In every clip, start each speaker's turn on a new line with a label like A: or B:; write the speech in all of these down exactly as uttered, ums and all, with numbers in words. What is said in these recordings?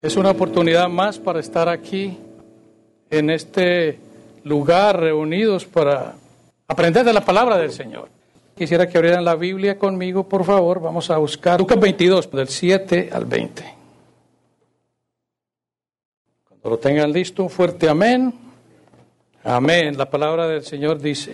A: Es una oportunidad más para estar aquí en este lugar reunidos para aprender de la palabra del Señor. Quisiera que abrieran la Biblia conmigo, por favor. Vamos a buscar Lucas veintidós, del siete al veinte. Cuando lo tengan listo, un fuerte amén. Amén. La palabra del Señor dice: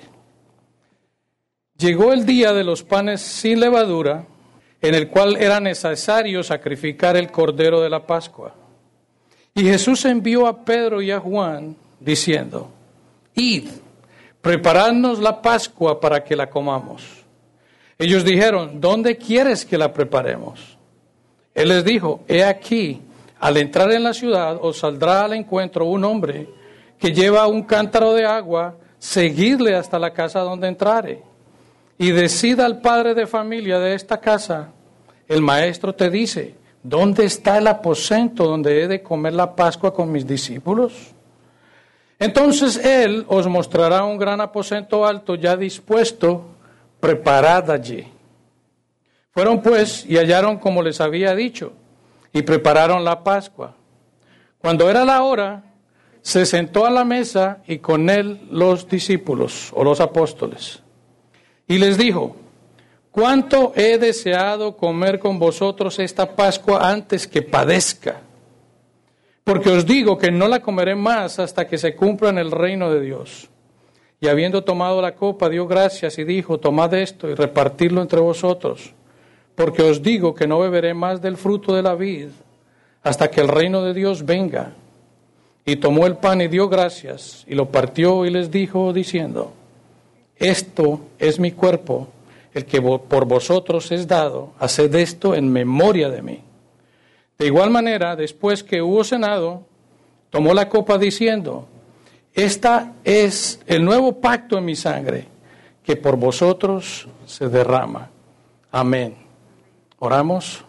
A: llegó el día de los panes sin levadura, en el cual era necesario sacrificar el cordero de la Pascua. Y Jesús envió a Pedro y a Juan, diciendo: id, preparadnos la Pascua para que la comamos. Ellos dijeron: ¿dónde quieres que la preparemos? Él les dijo: he aquí, al entrar en la ciudad os saldrá al encuentro un hombre que lleva un cántaro de agua, seguidle hasta la casa donde entrare. Y decida al padre de familia de esta casa: el maestro te dice, ¿dónde está el aposento donde he de comer la Pascua con mis discípulos? Entonces él os mostrará un gran aposento alto ya dispuesto, preparad allí. Fueron pues y hallaron como les había dicho, y prepararon la Pascua. Cuando era la hora, se sentó a la mesa y con él los discípulos o los apóstoles. Y les dijo: cuánto he deseado comer con vosotros esta Pascua antes que padezca. Porque os digo que no la comeré más hasta que se cumpla en el reino de Dios. Y habiendo tomado la copa, dio gracias y dijo: tomad esto y repartidlo entre vosotros. Porque os digo que no beberé más del fruto de la vid hasta que el reino de Dios venga. Y tomó el pan y dio gracias y lo partió y les dijo diciendo: esto es mi cuerpo, el que por vosotros es dado, haced esto en memoria de mí. De igual manera, después que hubo cenado, tomó la copa diciendo: esta es el nuevo pacto en mi sangre, que por vosotros se derrama. Amén. Oramos.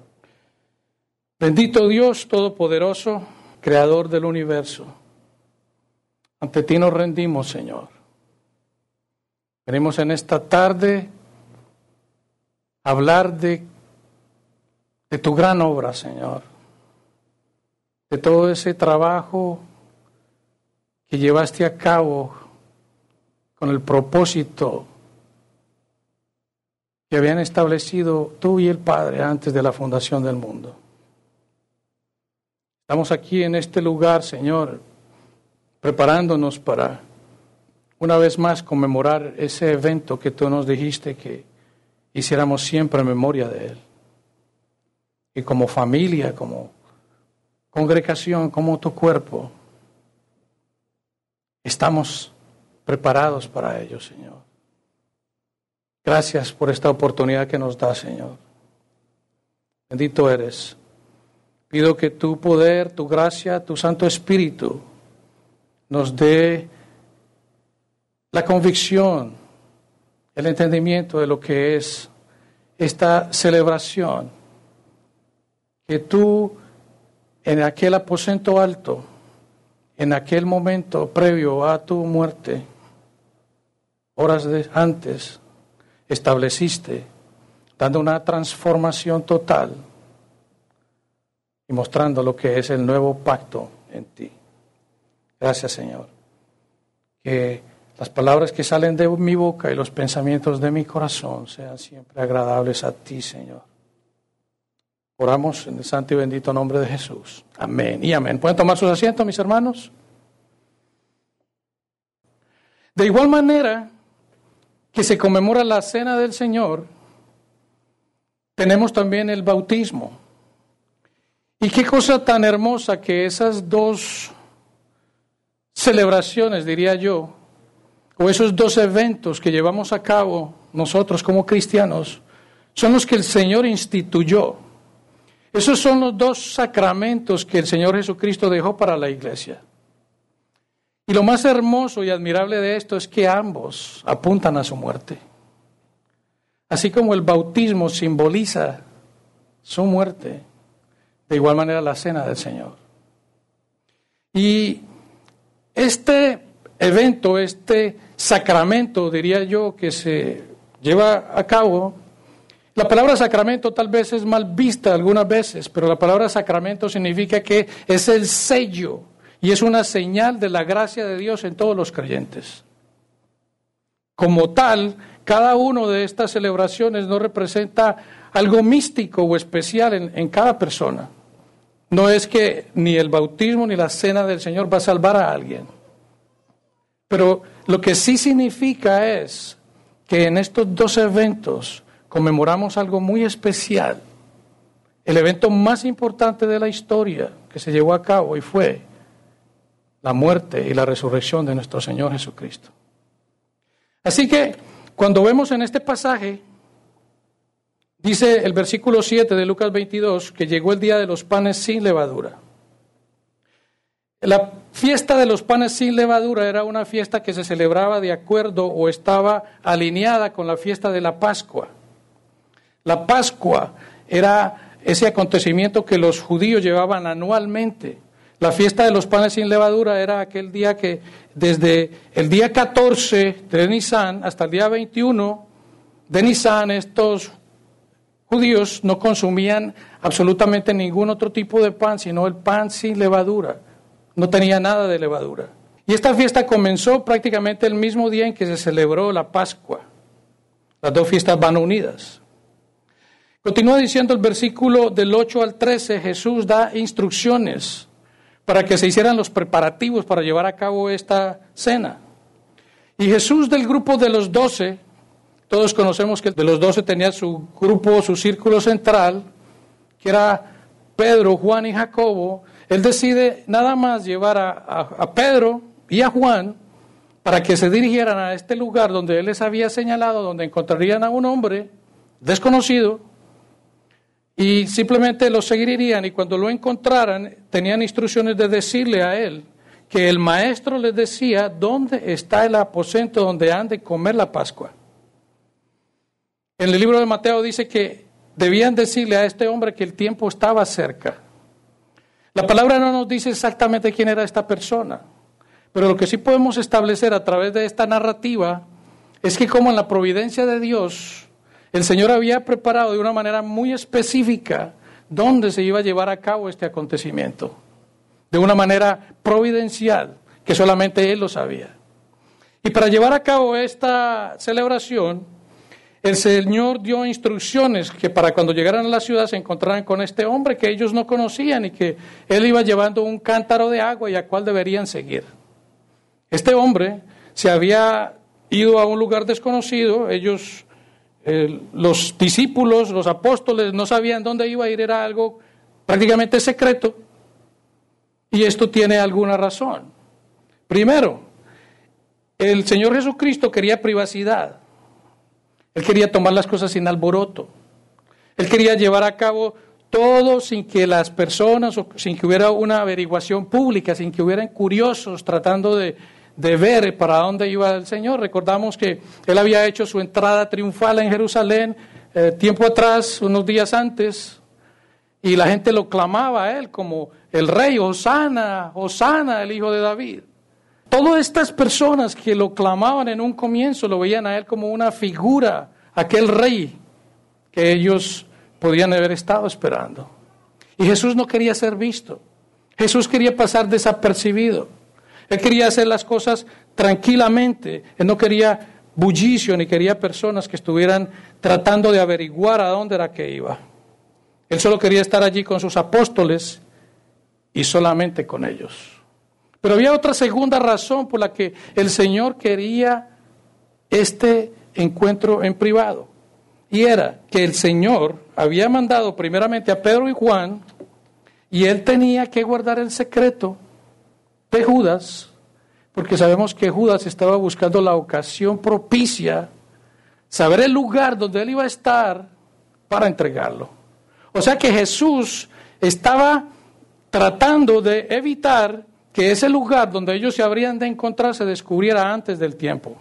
A: Bendito Dios Todopoderoso, Creador del universo, ante ti nos rendimos, Señor. Venimos en esta tarde a hablar de, de tu gran obra, Señor, de todo ese trabajo que llevaste a cabo con el propósito que habían establecido tú y el Padre antes de la fundación del mundo. Estamos aquí en este lugar, Señor, preparándonos para una vez más conmemorar ese evento que tú nos dijiste que hiciéramos siempre en memoria de él. Y como familia, como congregación, como tu cuerpo, estamos preparados para ello, Señor. Gracias por esta oportunidad que nos da, Señor. Bendito eres. Pido que tu poder, tu gracia, tu Santo Espíritu nos dé la convicción, el entendimiento de lo que es esta celebración, que tú en aquel aposento alto, en aquel momento previo a tu muerte, horas de antes, estableciste, dando una transformación total y mostrando lo que es el nuevo pacto en ti. Gracias, Señor. Que las palabras que salen de mi boca y los pensamientos de mi corazón sean siempre agradables a ti, Señor. Oramos en el santo y bendito nombre de Jesús. Amén y amén. ¿Pueden tomar sus asientos, mis hermanos? De igual manera que se conmemora la cena del Señor, tenemos también el bautismo. Y qué cosa tan hermosa que esas dos celebraciones, diría yo, o esos dos eventos que llevamos a cabo nosotros como cristianos, son los que el Señor instituyó. Esos son los dos sacramentos que el Señor Jesucristo dejó para la iglesia. Y lo más hermoso y admirable de esto es que ambos apuntan a su muerte. Así como el bautismo simboliza su muerte, de igual manera la cena del Señor. Y este evento, este sacramento, diría yo, que se lleva a cabo, La palabra sacramento tal vez es mal vista algunas veces, pero la palabra sacramento significa que es el sello y es una señal de la gracia de Dios en todos los creyentes. Como tal, cada una de estas celebraciones no representa algo místico o especial en, en cada persona. No es que ni el bautismo ni la cena del Señor va a salvar a alguien. Pero lo que sí significa es que en estos dos eventos conmemoramos algo muy especial. El evento más importante de la historia que se llevó a cabo y fue la muerte y la resurrección de nuestro Señor Jesucristo. Así que cuando vemos en este pasaje, dice el versículo siete de Lucas veintidós, que llegó el día de los panes sin levadura. La fiesta de los panes sin levadura era una fiesta que se celebraba de acuerdo o estaba alineada con la fiesta de la Pascua. La Pascua era ese acontecimiento que los judíos llevaban anualmente. La fiesta de los panes sin levadura era aquel día que desde el día catorce de Nisan hasta el día veintiuno de Nisan estos judíos no consumían absolutamente ningún otro tipo de pan, sino el pan sin levadura. No tenía nada de levadura. Y esta fiesta comenzó prácticamente el mismo día en que se celebró la Pascua. Las dos fiestas van unidas. Continúa diciendo el versículo del ocho al trece, Jesús da instrucciones para que se hicieran los preparativos para llevar a cabo esta cena. Y Jesús del grupo de los doce, todos conocemos que de los doce tenía su grupo, su círculo central, que era Pedro, Juan y Jacobo. Él decide nada más llevar a, a, a Pedro y a Juan para que se dirigieran a este lugar donde él les había señalado, donde encontrarían a un hombre desconocido y simplemente lo seguirían, y cuando lo encontraran tenían instrucciones de decirle a él que el maestro les decía dónde está el aposento donde han de comer la Pascua. En el libro de Mateo dice que debían decirle a este hombre que el tiempo estaba cerca. La palabra no nos dice exactamente quién era esta persona, pero lo que sí podemos establecer a través de esta narrativa es que como en la providencia de Dios, el Señor había preparado de una manera muy específica dónde se iba a llevar a cabo este acontecimiento, de una manera providencial que solamente Él lo sabía. Y para llevar a cabo esta celebración, el Señor dio instrucciones que para cuando llegaran a la ciudad se encontraran con este hombre que ellos no conocían y que él iba llevando un cántaro de agua y a cuál deberían seguir. Este hombre se había ido a un lugar desconocido, ellos, eh, los discípulos, los apóstoles no sabían dónde iba a ir, era algo prácticamente secreto, y esto tiene alguna razón. Primero, el Señor Jesucristo quería privacidad. Él quería tomar las cosas sin alboroto. Él quería llevar a cabo todo sin que las personas, o sin que hubiera una averiguación pública, sin que hubieran curiosos tratando de, de ver para dónde iba el Señor. Recordamos que Él había hecho su entrada triunfal en Jerusalén eh, tiempo atrás, unos días antes, y la gente lo clamaba a Él como el Rey, Hosana, Hosana, el Hijo de David. Todas estas personas que lo clamaban en un comienzo lo veían a Él como una figura, aquel rey que ellos podían haber estado esperando. Y Jesús no quería ser visto. Jesús quería pasar desapercibido. Él quería hacer las cosas tranquilamente. Él no quería bullicio ni quería personas que estuvieran tratando de averiguar a dónde era que iba. Él solo quería estar allí con sus apóstoles y solamente con ellos. Pero había otra segunda razón por la que el Señor quería este encuentro en privado. Y era que el Señor había mandado primeramente a Pedro y Juan, y Él tenía que guardar el secreto de Judas, porque sabemos que Judas estaba buscando la ocasión propicia, saber el lugar donde Él iba a estar para entregarlo. O sea que Jesús estaba tratando de evitar que ese lugar donde ellos se habrían de encontrar se descubriera antes del tiempo.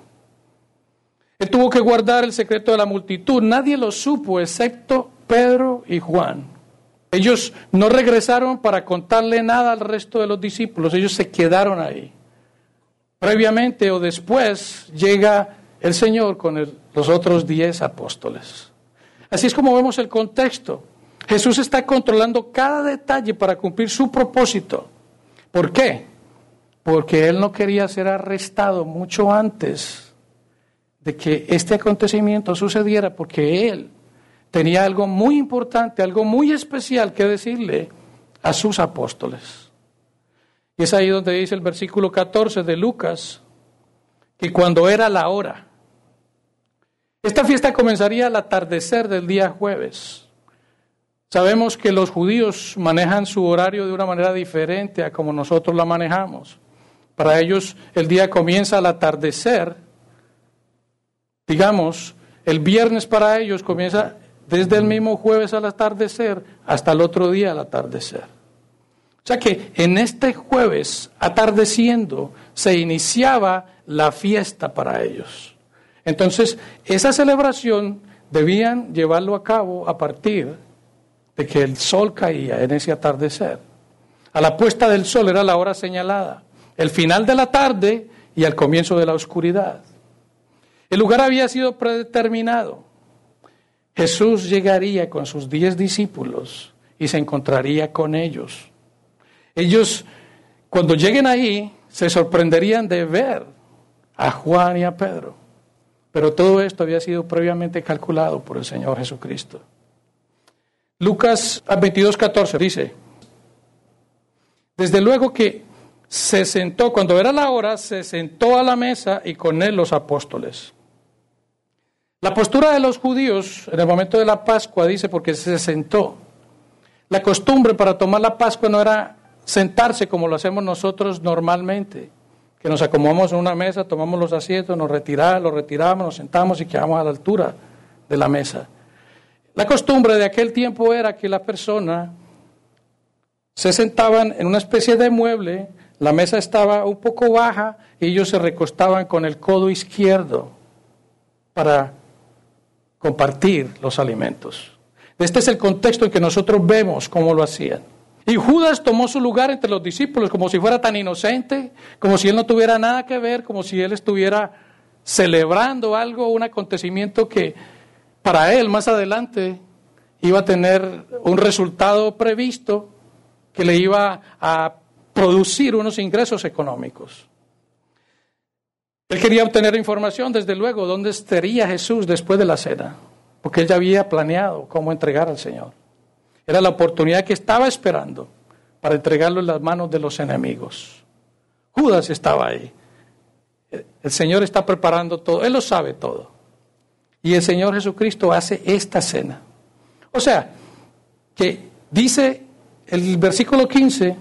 A: Él tuvo que guardar el secreto de la multitud. Nadie lo supo excepto Pedro y Juan. Ellos no regresaron para contarle nada al resto de los discípulos. Ellos se quedaron ahí. Previamente o después llega el Señor con el, los otros diez apóstoles. Así es como vemos el contexto. Jesús está controlando cada detalle para cumplir su propósito. ¿Por qué? Porque Él no quería ser arrestado mucho antes de que este acontecimiento sucediera, porque Él tenía algo muy importante, algo muy especial que decirle a sus apóstoles. Y es ahí donde dice el versículo catorce de Lucas, que cuando era la hora, esta fiesta comenzaría al atardecer del día jueves. Sabemos que los judíos manejan su horario de una manera diferente a como nosotros la manejamos. Para ellos el día comienza al atardecer. Digamos, el viernes para ellos comienza desde el mismo jueves al atardecer hasta el otro día al atardecer. O sea que en este jueves atardeciendo se iniciaba la fiesta para ellos. Entonces, esa celebración debían llevarlo a cabo a partir de que el sol caía en ese atardecer. A la puesta del sol era la hora señalada, el final de la tarde y el comienzo de la oscuridad. El lugar había sido predeterminado. Jesús llegaría con sus diez discípulos y se encontraría con ellos. Ellos, cuando lleguen ahí, se sorprenderían de ver a Juan y a Pedro. Pero todo esto había sido previamente calculado por el Señor Jesucristo. Lucas veintidós catorce dice, desde luego que se sentó, cuando era la hora, se sentó a la mesa y con él los apóstoles. La postura de los judíos en el momento de la Pascua dice porque se sentó. La costumbre para tomar la Pascua no era sentarse como lo hacemos nosotros normalmente, que nos acomodamos en una mesa, tomamos los asientos, nos retiramos, los retiramos, nos sentamos y quedamos a la altura de la mesa. La costumbre de aquel tiempo era que la persona se sentaban en una especie de mueble, la mesa estaba un poco baja y ellos se recostaban con el codo izquierdo para compartir los alimentos. Este es el contexto en que nosotros vemos cómo lo hacían. Y Judas tomó su lugar entre los discípulos como si fuera tan inocente, como si él no tuviera nada que ver, como si él estuviera celebrando algo, un acontecimiento que para él más adelante iba a tener un resultado previsto que le iba a producir unos ingresos económicos. Él quería obtener información, desde luego, dónde estaría Jesús después de la cena, porque él ya había planeado cómo entregar al Señor. Era la oportunidad que estaba esperando para entregarlo en las manos de los enemigos. Judas estaba ahí. El Señor está preparando todo, Él lo sabe todo. Y el Señor Jesucristo hace esta cena. O sea, que dice el versículo quince,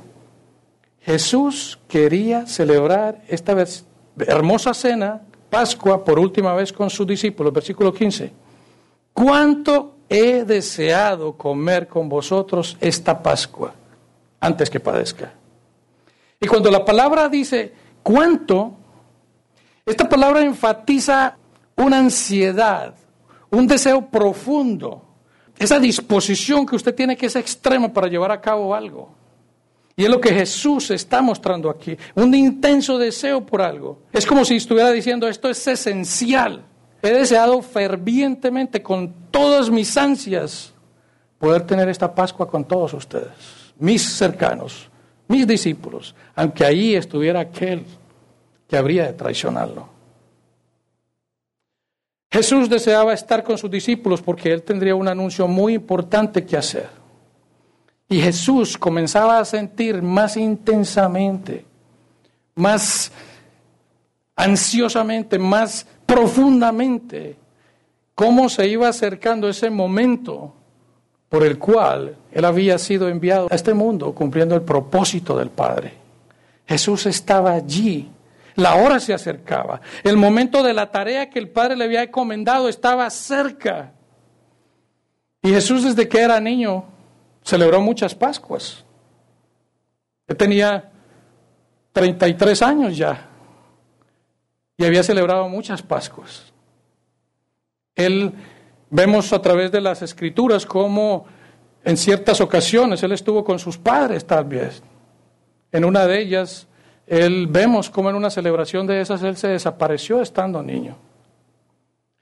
A: Jesús quería celebrar esta hermosa cena, Pascua, por última vez con sus discípulos. Versículo quince. ¿Cuánto he deseado comer con vosotros esta Pascua antes que padezca? Y cuando la palabra dice cuánto, esta palabra enfatiza una ansiedad, un deseo profundo, esa disposición que usted tiene que es extrema para llevar a cabo algo. Y es lo que Jesús está mostrando aquí, un intenso deseo por algo. Es como si estuviera diciendo, esto es esencial. He deseado fervientemente, con todas mis ansias, poder tener esta Pascua con todos ustedes, mis cercanos, mis discípulos, aunque ahí estuviera aquel que habría de traicionarlo. Jesús deseaba estar con sus discípulos porque él tendría un anuncio muy importante que hacer. Y Jesús comenzaba a sentir más intensamente, más ansiosamente, más profundamente, cómo se iba acercando ese momento por el cual él había sido enviado a este mundo cumpliendo el propósito del Padre. Jesús estaba allí, la hora se acercaba, el momento de la tarea que el Padre le había encomendado estaba cerca. Y Jesús, desde que era niño, celebró muchas Pascuas. Él tenía treinta y tres años ya y había celebrado muchas Pascuas. Él, vemos a través de las Escrituras cómo en ciertas ocasiones él estuvo con sus padres tal vez. En una de ellas, él vemos cómo en una celebración de esas él se desapareció estando niño.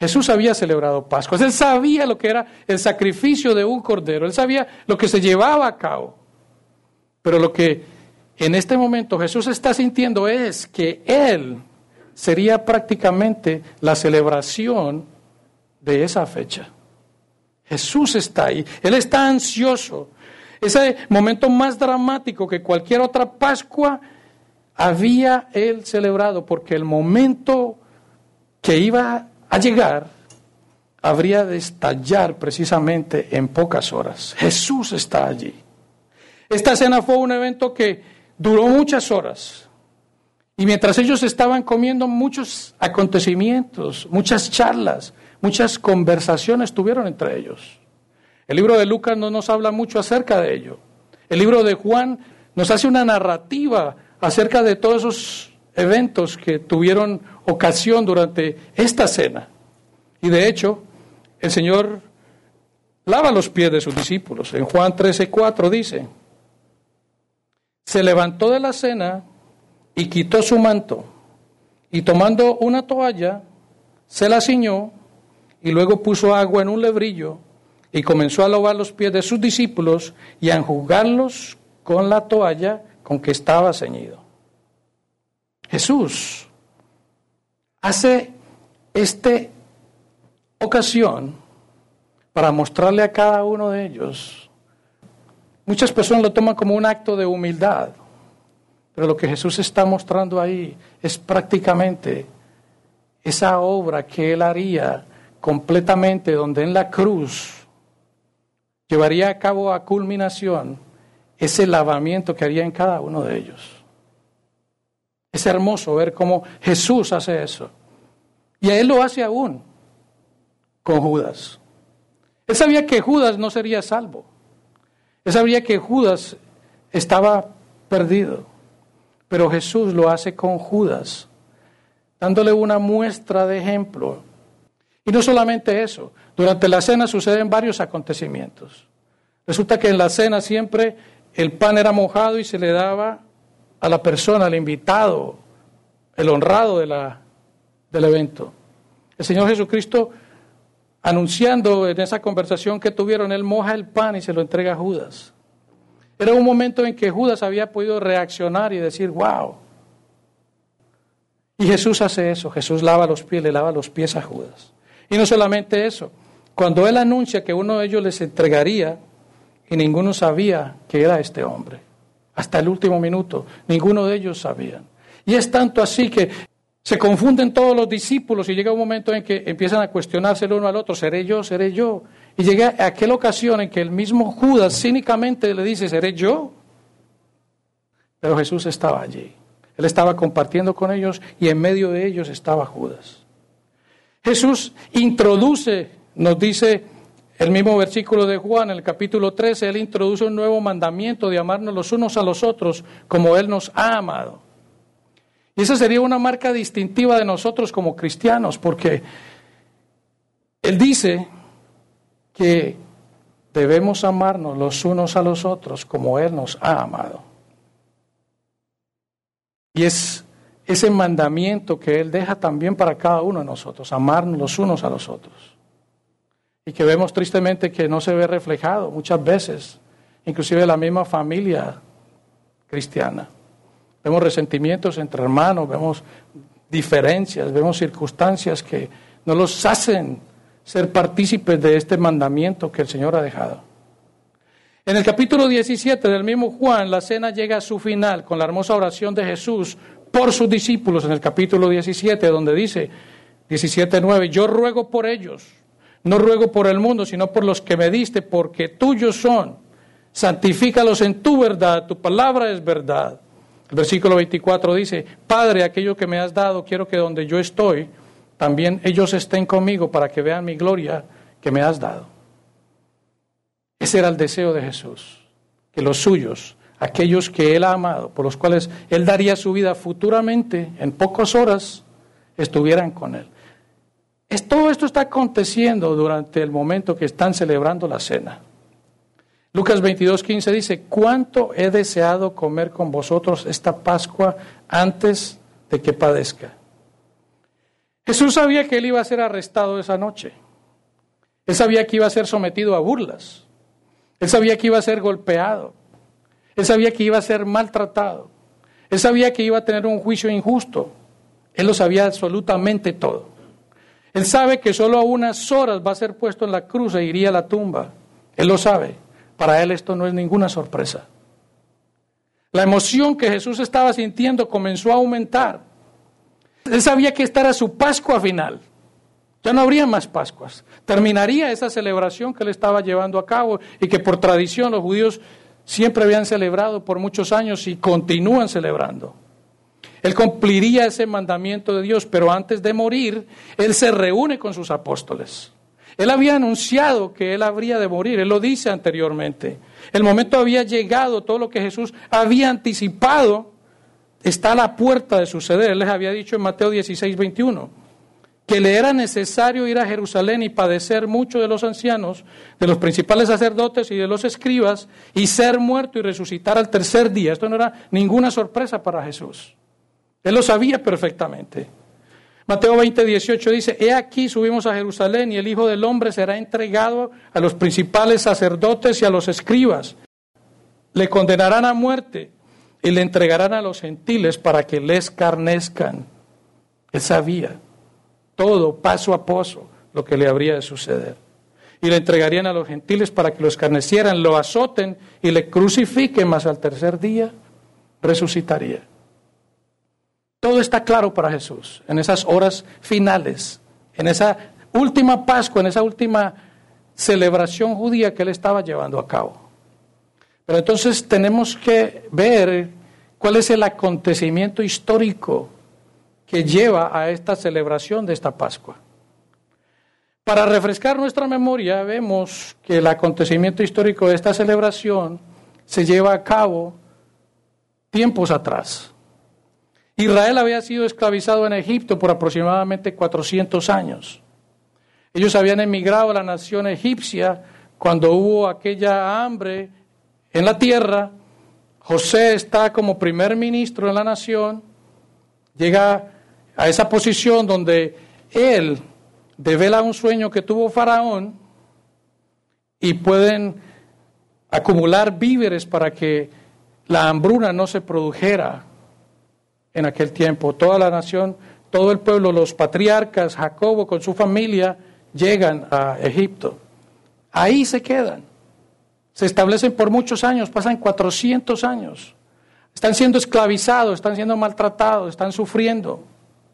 A: Jesús había celebrado Pascuas, él sabía lo que era el sacrificio de un cordero, él sabía lo que se llevaba a cabo. Pero lo que en este momento Jesús está sintiendo es que él sería prácticamente la celebración de esa fecha. Jesús está ahí, él está ansioso. Ese momento más dramático que cualquier otra Pascua había él celebrado, porque el momento que iba a llegar habría de estallar precisamente en pocas horas. Jesús está allí. Esta cena fue un evento que duró muchas horas. Y mientras ellos estaban comiendo, muchos acontecimientos, muchas charlas, muchas conversaciones tuvieron entre ellos. El libro de Lucas no nos habla mucho acerca de ello. El libro de Juan nos hace una narrativa acerca de todos esos eventos que tuvieron ocasión durante esta cena. Y de hecho, el Señor lava los pies de sus discípulos. En Juan trece cuatro dice: se levantó de la cena y quitó su manto, y tomando una toalla, se la ciñó, y luego puso agua en un lebrillo, y comenzó a lavar los pies de sus discípulos y a enjugarlos con la toalla con que estaba ceñido. Jesús hace esta ocasión para mostrarle a cada uno de ellos. Muchas personas lo toman como un acto de humildad, pero lo que Jesús está mostrando ahí es prácticamente esa obra que Él haría completamente, donde en la cruz llevaría a cabo a culminación ese lavamiento que haría en cada uno de ellos. Es hermoso ver cómo Jesús hace eso. Y a Él lo hace aún con Judas. Él sabía que Judas no sería salvo. Él sabía que Judas estaba perdido. Pero Jesús lo hace con Judas, dándole una muestra de ejemplo. Y no solamente eso, durante la cena suceden varios acontecimientos. Resulta que en la cena siempre el pan era mojado y se le daba a la persona, al invitado, el honrado de la, del evento. El Señor Jesucristo, anunciando en esa conversación que tuvieron, Él moja el pan y se lo entrega a Judas. Era un momento en que Judas había podido reaccionar y decir, wow. Y Jesús hace eso, Jesús lava los pies, le lava los pies a Judas. Y no solamente eso, cuando Él anuncia que uno de ellos les entregaría, y ninguno sabía que era este hombre. Hasta el último minuto, ninguno de ellos sabían. Y es tanto así que se confunden todos los discípulos y llega un momento en que empiezan a cuestionarse el uno al otro, ¿seré yo, seré yo? Y llega aquella ocasión en que el mismo Judas cínicamente le dice, ¿seré yo? Pero Jesús estaba allí. Él estaba compartiendo con ellos y en medio de ellos estaba Judas. Jesús introduce, nos dice el mismo versículo de Juan, en el capítulo trece, Él introduce un nuevo mandamiento de amarnos los unos a los otros como Él nos ha amado. Y esa sería una marca distintiva de nosotros como cristianos, porque Él dice que debemos amarnos los unos a los otros como Él nos ha amado. Y es ese mandamiento que Él deja también para cada uno de nosotros, amarnos los unos a los otros. Y que vemos tristemente que no se ve reflejado muchas veces, inclusive en la misma familia cristiana. Vemos resentimientos entre hermanos, vemos diferencias, vemos circunstancias que no los hacen ser partícipes de este mandamiento que el Señor ha dejado. En el capítulo diecisiete del mismo Juan, la cena llega a su final con la hermosa oración de Jesús por sus discípulos en el capítulo diecisiete, donde dice, diecisiete nueve, yo ruego por ellos, no ruego por el mundo, sino por los que me diste, porque tuyos son. Santifícalos en tu verdad, tu palabra es verdad. El versículo veinticuatro dice, Padre, aquello que me has dado, quiero que donde yo estoy, también ellos estén conmigo para que vean mi gloria que me has dado. Ese era el deseo de Jesús, que los suyos, aquellos que Él ha amado, por los cuales Él daría su vida futuramente, en pocas horas, estuvieran con Él. Es, todo esto está aconteciendo durante el momento que están celebrando la cena. Lucas veintidós quince dice, cuánto he deseado comer con vosotros esta Pascua antes de que padezca. Jesús sabía que él iba a ser arrestado esa noche. Él sabía que iba a ser sometido a burlas. Él sabía que iba a ser golpeado. Él sabía que iba a ser maltratado. Él sabía que iba a tener un juicio injusto. Él lo sabía absolutamente todo. Él sabe que solo a unas horas va a ser puesto en la cruz e iría a la tumba. Él lo sabe. Para él esto no es ninguna sorpresa. La emoción que Jesús estaba sintiendo comenzó a aumentar. Él sabía que esta era su Pascua final. Ya no habría más Pascuas. Terminaría esa celebración que él estaba llevando a cabo y que por tradición los judíos siempre habían celebrado por muchos años y continúan celebrando. Él cumpliría ese mandamiento de Dios, pero antes de morir, él se reúne con sus apóstoles. Él había anunciado que él habría de morir, él lo dice anteriormente. El momento había llegado, todo lo que Jesús había anticipado está a la puerta de suceder. Él les había dicho en Mateo dieciséis, veintiuno, que le era necesario ir a Jerusalén y padecer mucho de los ancianos, de los principales sacerdotes y de los escribas, y ser muerto y resucitar al tercer día. Esto no era ninguna sorpresa para Jesús. Él lo sabía perfectamente. Mateo veinte, dieciocho dice, he aquí subimos a Jerusalén y el Hijo del Hombre será entregado a los principales sacerdotes y a los escribas. Le condenarán a muerte y le entregarán a los gentiles para que le escarnezcan. Él sabía todo, paso a paso, lo que le habría de suceder. Y le entregarían a los gentiles para que lo escarnecieran, lo azoten y le crucifiquen, mas al tercer día resucitaría. Todo está claro para Jesús en esas horas finales, en esa última Pascua, en esa última celebración judía que él estaba llevando a cabo. Pero entonces tenemos que ver cuál es el acontecimiento histórico que lleva a esta celebración de esta Pascua. Para refrescar nuestra memoria, vemos que el acontecimiento histórico de esta celebración se lleva a cabo tiempos atrás. Israel había sido esclavizado en Egipto por aproximadamente cuatrocientos años. Ellos habían emigrado a la nación egipcia cuando hubo aquella hambre en la tierra. José está como primer ministro en la nación, llega a esa posición donde él devela un sueño que tuvo Faraón y pueden acumular víveres para que la hambruna no se produjera en aquel tiempo. Toda la nación, todo el pueblo, los patriarcas, Jacobo con su familia, llegan a Egipto. Ahí se quedan. Se establecen por muchos años, pasan cuatrocientos años. Están siendo esclavizados, están siendo maltratados, están sufriendo.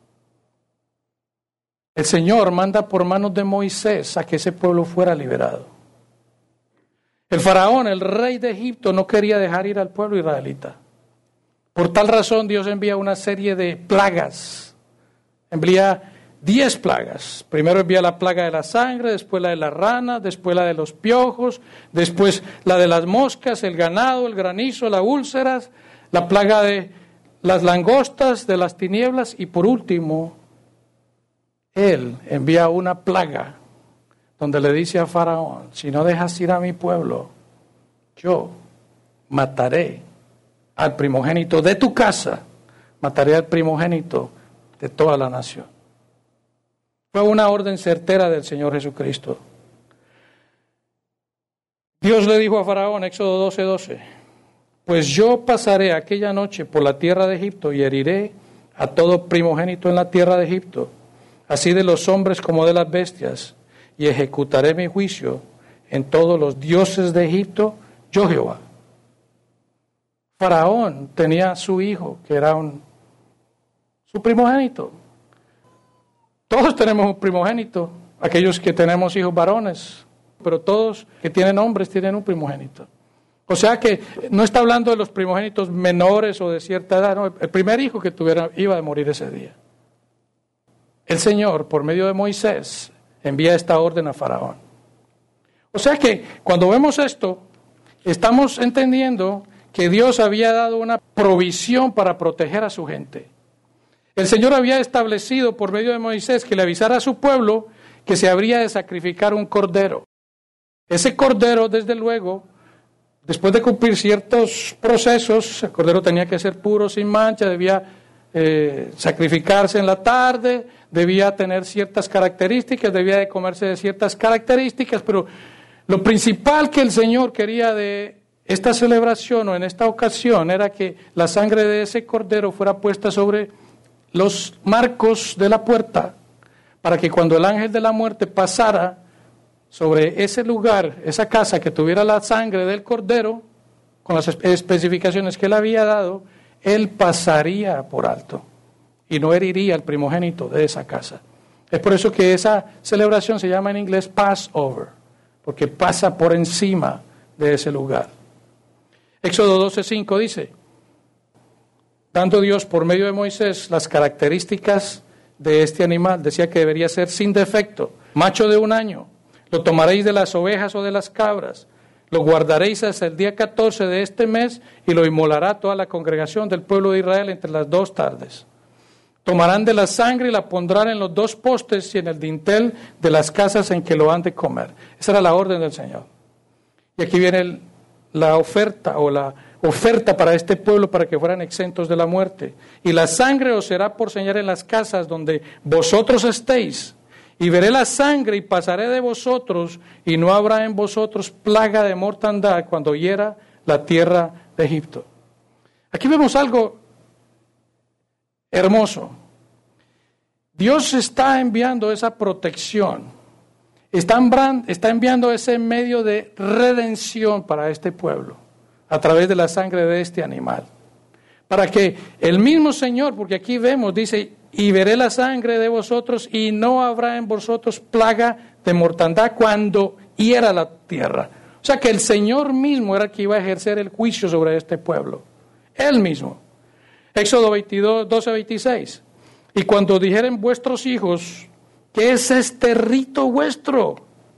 A: El Señor manda por manos de Moisés a que ese pueblo fuera liberado. El faraón, el rey de Egipto, no quería dejar ir al pueblo israelita. Por tal razón Dios envía una serie de plagas. Envía diez plagas. Primero envía la plaga de la sangre, después la de la rana, después la de los piojos, después la de las moscas, el ganado, el granizo, las úlceras, la plaga de las langostas, de las tinieblas y por último, Él envía una plaga donde le dice a Faraón, si no dejas ir a mi pueblo, yo mataré al primogénito de tu casa, mataré al primogénito de toda la nación. Fue una orden certera del Señor Jesucristo. Dios le dijo a Faraón, Éxodo doce, doce, pues yo pasaré aquella noche por la tierra de Egipto y heriré a todo primogénito en la tierra de Egipto, así de los hombres como de las bestias, y ejecutaré mi juicio en todos los dioses de Egipto, yo Jehová. Faraón tenía a su hijo, que era un, su primogénito. Todos tenemos un primogénito, aquellos que tenemos hijos varones, pero todos que tienen hombres tienen un primogénito. O sea que no está hablando de los primogénitos menores o de cierta edad, no, el primer hijo que tuviera iba a morir ese día. El Señor, por medio de Moisés, envía esta orden a Faraón. O sea que cuando vemos esto, estamos entendiendo que Dios había dado una provisión para proteger a su gente. El Señor había establecido por medio de Moisés que le avisara a su pueblo que se habría de sacrificar un cordero. Ese cordero, desde luego, después de cumplir ciertos procesos, el cordero tenía que ser puro, sin mancha, debía eh, sacrificarse en la tarde, debía tener ciertas características, debía de comerse de ciertas características, pero lo principal que el Señor quería de esta celebración o en esta ocasión era que la sangre de ese cordero fuera puesta sobre los marcos de la puerta, para que cuando el ángel de la muerte pasara sobre ese lugar, esa casa que tuviera la sangre del cordero, con las especificaciones que él había dado, él pasaría por alto y no heriría al primogénito de esa casa. Es por eso que esa celebración se llama en inglés Passover, porque pasa por encima de ese lugar. Éxodo doce cinco dice, dando Dios por medio de Moisés las características de este animal, decía que debería ser sin defecto, macho de un año, lo tomaréis de las ovejas o de las cabras, lo guardaréis hasta el día catorce de este mes y lo inmolará toda la congregación del pueblo de Israel entre las dos tardes. Tomarán de la sangre y la pondrán en los dos postes y en el dintel de las casas en que lo han de comer. Esa era la orden del Señor. Y aquí viene el, la oferta o la oferta para este pueblo para que fueran exentos de la muerte. Y la sangre os será por señal en las casas donde vosotros estéis. Y veré la sangre y pasaré de vosotros, y no habrá en vosotros plaga de mortandad cuando hiera la tierra de Egipto. Aquí vemos algo hermoso. Dios está enviando esa protección, está enviando ese medio de redención para este pueblo, a través de la sangre de este animal. Para que el mismo Señor, porque aquí vemos, dice, y veré la sangre de vosotros y no habrá en vosotros plaga de mortandad cuando hiera la tierra. O sea que el Señor mismo era el que iba a ejercer el juicio sobre este pueblo. Él mismo. Éxodo veintidós, doce, veintiséis. Y cuando dijeren vuestros hijos, ¿qué es este rito vuestro?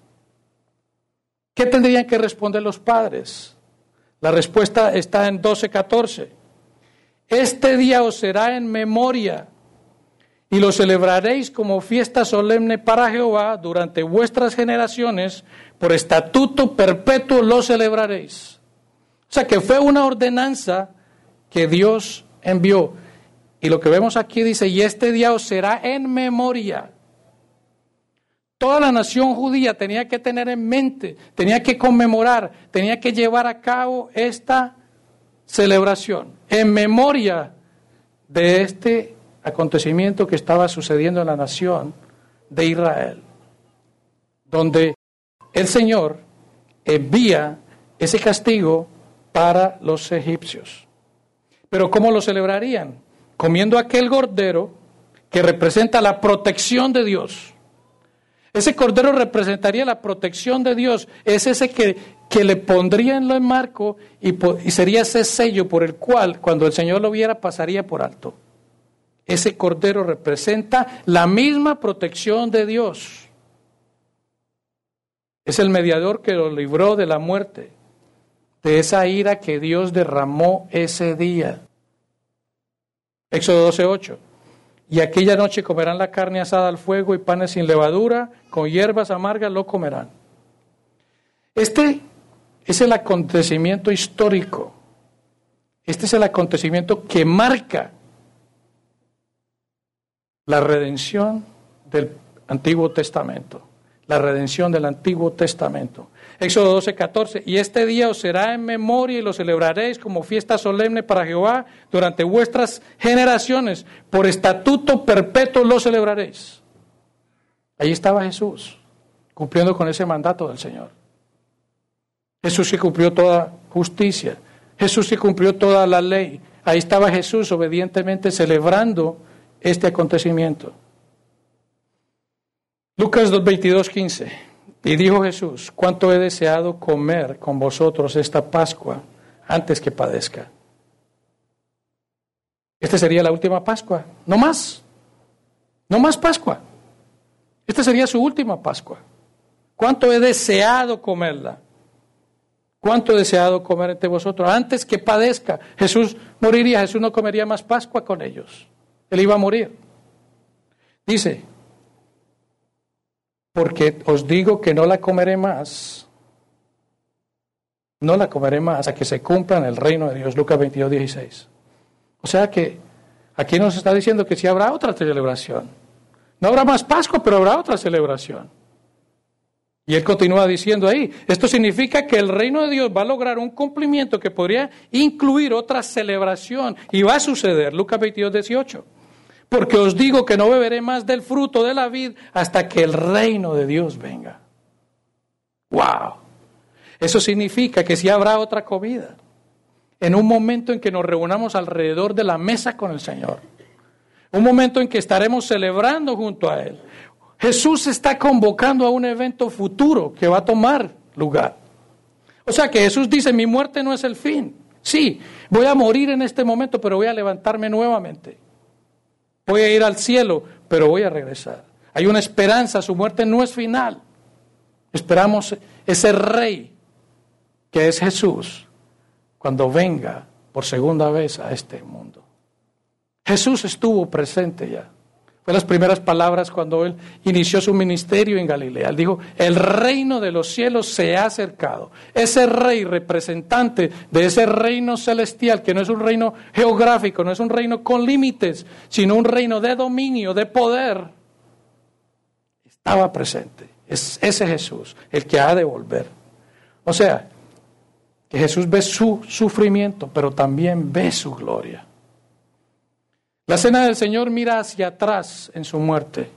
A: ¿Qué tendrían que responder los padres? La respuesta está en doce, catorce. Este día os será en memoria y lo celebraréis como fiesta solemne para Jehová durante vuestras generaciones, por estatuto perpetuo lo celebraréis. O sea que fue una ordenanza que Dios envió. Y lo que vemos aquí dice, y este día os será en memoria. Toda la nación judía tenía que tener en mente, tenía que conmemorar, tenía que llevar a cabo esta celebración en memoria de este acontecimiento que estaba sucediendo en la nación de Israel, donde el Señor envía ese castigo para los egipcios. Pero ¿cómo lo celebrarían? Comiendo aquel cordero que representa la protección de Dios. Ese cordero representaría la protección de Dios. Es ese que, que le pondría en el marco y, y sería ese sello por el cual, cuando el Señor lo viera, pasaría por alto. Ese cordero representa la misma protección de Dios. Es el mediador que lo libró de la muerte, de esa ira que Dios derramó ese día. Éxodo doce, ocho. Y aquella noche comerán la carne asada al fuego y panes sin levadura, con hierbas amargas lo comerán. Este es el acontecimiento histórico. Este es el acontecimiento que marca la redención del Antiguo Testamento. La redención del Antiguo Testamento. Éxodo doce, catorce. Y este día os será en memoria y lo celebraréis como fiesta solemne para Jehová durante vuestras generaciones. Por estatuto perpetuo lo celebraréis. Ahí estaba Jesús, cumpliendo con ese mandato del Señor. Jesús sí cumplió toda justicia. Jesús sí cumplió toda la ley. Ahí estaba Jesús obedientemente celebrando este acontecimiento. Lucas dos, veintidós, quince. Y dijo Jesús, cuánto he deseado comer con vosotros esta Pascua antes que padezca. Esta sería la última Pascua, no más, no más Pascua. Esta sería su última Pascua. Cuánto he deseado comerla. Cuánto he deseado comer entre vosotros antes que padezca. Jesús moriría, Jesús no comería más Pascua con ellos. Él iba a morir. Dice, porque os digo que no la comeré más, no la comeré más hasta que se cumpla en el reino de Dios. Lucas veintidós, dieciséis. O sea que Aquí nos está diciendo que sí habrá otra celebración. No habrá más Pascua, pero habrá otra celebración. Y él continúa diciendo ahí, esto significa que el reino de Dios va a lograr un cumplimiento que podría incluir otra celebración. Y va a suceder, Lucas veintidós, dieciocho. Porque os digo que no beberé más del fruto de la vid hasta que el reino de Dios venga. ¡Wow! Eso significa que sí habrá otra comida. En un momento en que nos reunamos alrededor de la mesa con el Señor. Un momento en que estaremos celebrando junto a Él. Jesús está convocando a un evento futuro que va a tomar lugar. O sea que Jesús dice, mi muerte no es el fin. Sí, voy a morir en este momento, pero voy a levantarme nuevamente. Voy a ir al cielo, pero voy a regresar. Hay una esperanza, su muerte no es final. Esperamos ese rey que es Jesús cuando venga por segunda vez a este mundo. Jesús estuvo presente ya. Fue las primeras palabras cuando Él inició su ministerio en Galilea. Él dijo, el reino de los cielos se ha acercado. Ese rey representante de ese reino celestial, que no es un reino geográfico, no es un reino con límites, sino un reino de dominio, de poder, estaba presente. Es ese Jesús el que ha de volver. O sea, que Jesús ve su sufrimiento, pero también ve su gloria. La cena del Señor mira hacia atrás en su muerte,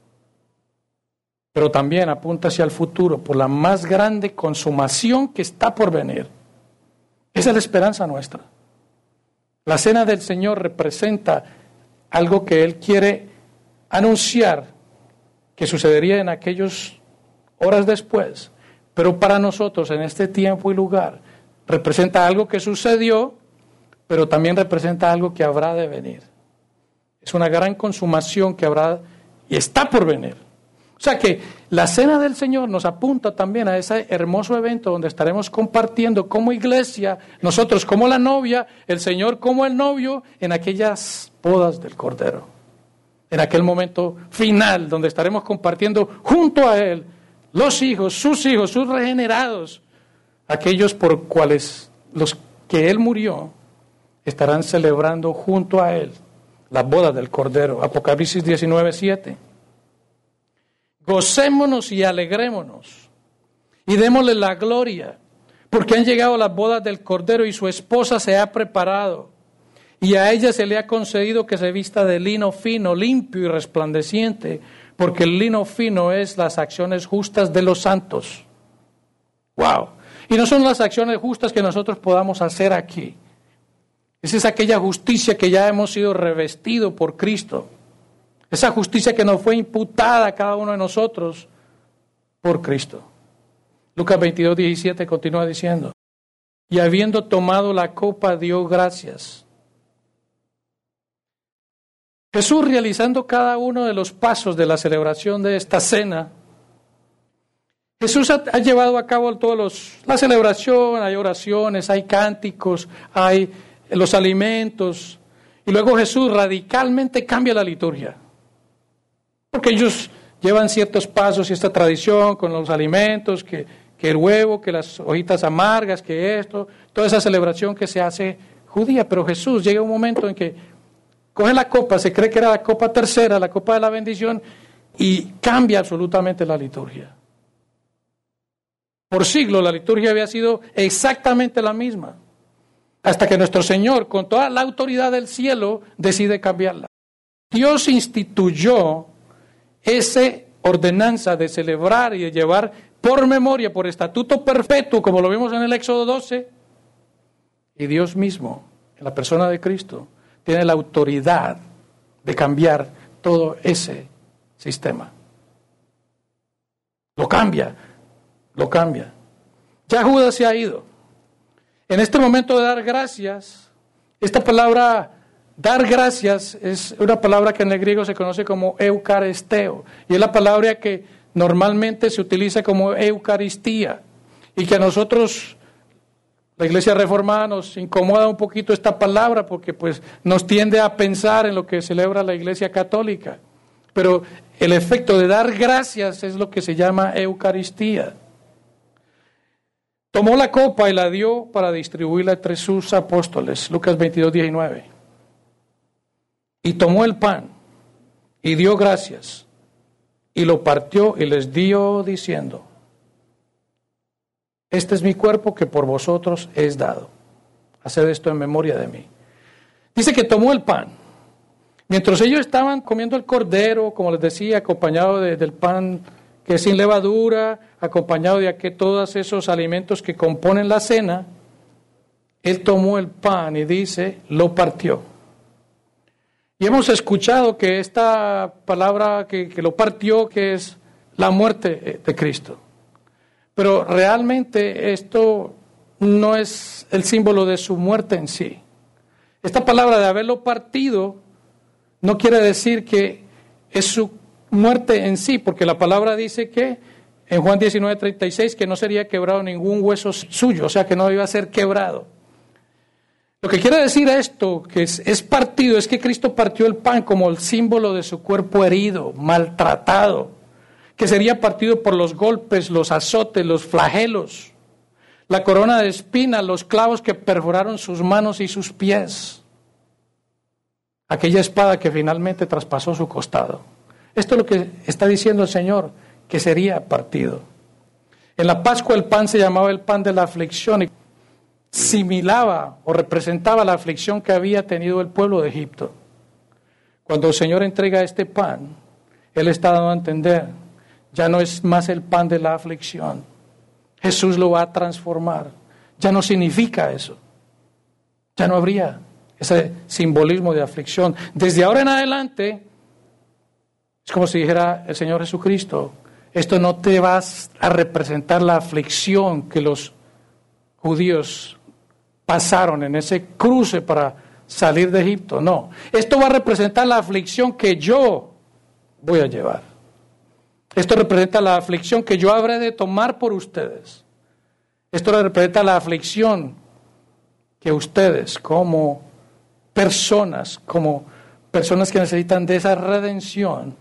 A: pero también apunta hacia el futuro por la más grande consumación que está por venir. Esa es la esperanza nuestra. La cena del Señor representa algo que Él quiere anunciar que sucedería en aquellas horas después, pero para nosotros en este tiempo y lugar representa algo que sucedió, pero también representa algo que habrá de venir. Es una gran consumación que habrá y está por venir. O sea que la cena del Señor nos apunta también a ese hermoso evento donde estaremos compartiendo como iglesia, nosotros como la novia, el Señor como el novio, en aquellas bodas del Cordero. En aquel momento final donde estaremos compartiendo junto a Él, los hijos, sus hijos, sus regenerados, aquellos por cuales los que Él murió, estarán celebrando junto a Él las bodas del Cordero. Apocalipsis diecinueve, siete. Gocémonos y alegrémonos y démosle la gloria, porque han llegado las bodas del Cordero y su esposa se ha preparado. Y a ella se le ha concedido que se vista de lino fino, limpio y resplandeciente, porque el lino fino es las acciones justas de los santos. ¡Wow! Y no son las acciones justas que nosotros podamos hacer aquí. Esa es aquella justicia que ya hemos sido revestidos por Cristo. Esa justicia que nos fue imputada a cada uno de nosotros por Cristo. Lucas veintidós, diecisiete continúa diciendo, y habiendo tomado la copa dio gracias. Jesús, realizando cada uno de los pasos de la celebración de esta cena, Jesús ha, ha llevado a cabo todos los, la celebración, hay oraciones, hay cánticos, hay los alimentos, y luego Jesús radicalmente cambia la liturgia, porque ellos llevan ciertos pasos y esta tradición con los alimentos, que, que el huevo, que las hojitas amargas, que esto, toda esa celebración que se hace judía, pero Jesús llega un momento en que coge la copa, se cree que era la copa tercera, la copa de la bendición, y cambia absolutamente la liturgia. Por siglos la liturgia había sido exactamente la misma, hasta que nuestro Señor, con toda la autoridad del cielo, decide cambiarla. Dios instituyó esa ordenanza de celebrar y de llevar por memoria, por estatuto perpetuo, como lo vimos en el Éxodo doce, y Dios mismo, en la persona de Cristo, tiene la autoridad de cambiar todo ese sistema. Lo cambia, lo cambia. Ya Judas se ha ido. En este momento de dar gracias, esta palabra dar gracias es una palabra que en el griego se conoce como eucaristeo, y es la palabra que normalmente se utiliza como eucaristía, y que a nosotros, la Iglesia Reformada, nos incomoda un poquito esta palabra porque pues nos tiende a pensar en lo que celebra la Iglesia Católica, pero el efecto de dar gracias es lo que se llama eucaristía. Tomó la copa y la dio para distribuirla entre sus apóstoles. Lucas veintidós, diecinueve. Y tomó el pan y dio gracias y lo partió y les dio diciendo: este es mi cuerpo que por vosotros es dado. Haced esto en memoria de mí. Dice que tomó el pan. Mientras ellos estaban comiendo el cordero, como les decía, acompañado de, del pan que es sin levadura, acompañado de aquel, todos esos alimentos que componen la cena, Él tomó el pan y dice, lo partió. Y hemos escuchado que esta palabra que, que lo partió, que es la muerte de Cristo. Pero realmente esto no es el símbolo de su muerte en sí. Esta palabra de haberlo partido no quiere decir que es su muerte en sí, porque la palabra dice que en Juan diecinueve treinta y seis que no sería quebrado ningún hueso suyo, o sea que no iba a ser quebrado. Lo que quiere decir esto, que es, es partido, es que Cristo partió el pan como el símbolo de su cuerpo herido, maltratado, que sería partido por los golpes, los azotes, los flagelos, la corona de espinas, los clavos que perforaron sus manos y sus pies, aquella espada que finalmente traspasó su costado. Esto es lo que está diciendo el Señor, que sería partido. En la Pascua el pan se llamaba el pan de la aflicción y similaba o representaba la aflicción que había tenido el pueblo de Egipto. Cuando el Señor entrega este pan, Él está dando a entender, ya no es más el pan de la aflicción. Jesús lo va a transformar. Ya no significa eso. Ya no habría ese simbolismo de aflicción. Desde ahora en adelante, es como si dijera el Señor Jesucristo, esto no te va a representar la aflicción que los judíos pasaron en ese cruce para salir de Egipto. No, esto va a representar la aflicción que yo voy a llevar. Esto representa la aflicción que yo habré de tomar por ustedes. Esto representa la aflicción que ustedes como personas, como personas que necesitan de esa redención,